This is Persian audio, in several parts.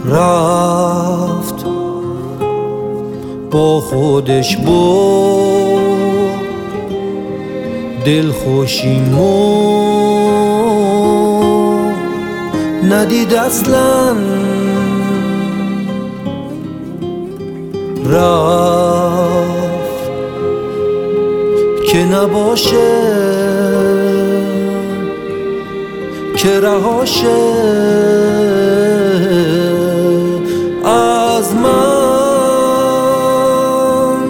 رفت با خودش برد دلخوشیمو ندید اصلا رفت که نباشه که رهاشه از من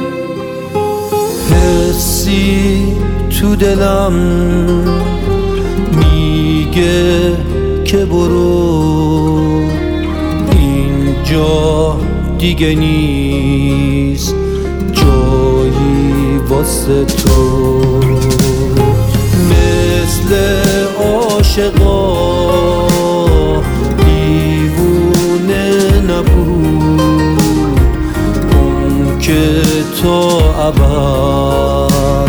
حسی تو دلم میگه که برو اینجا دیگه نیست جایی واسه تو مثل عاشقا دیوونه نبود اون که تا ابد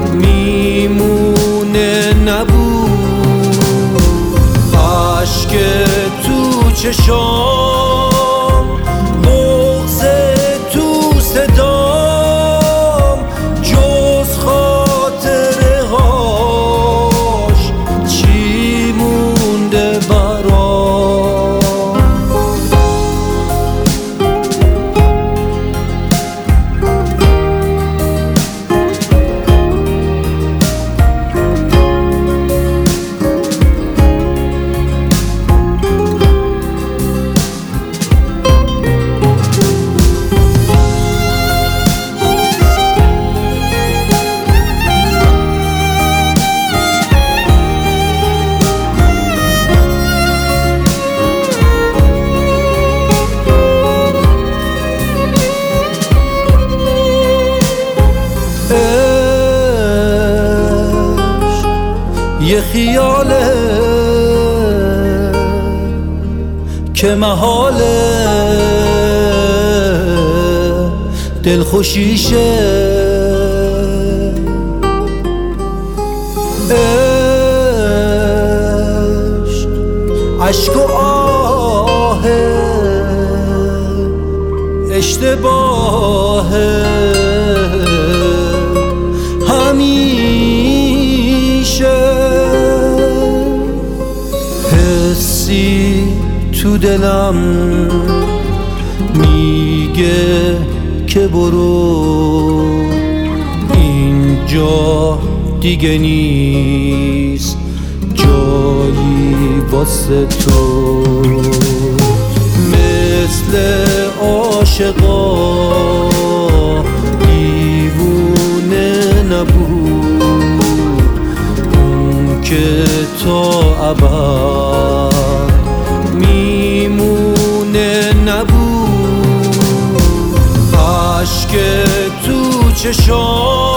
میمونه نبود عشق تو چشام بغض تو صدام جز خاطره هاش چی مونده برام یه خیاله که محاله دلخوشیشه عشق و آه اشتباهه همیشه حسی تو دلم میگه که برو اینجا دیگه نیست جایی واسه تو مثل عاشقا دیوونه نبود اون که تا ابد میمونه نبود عشق تو چشام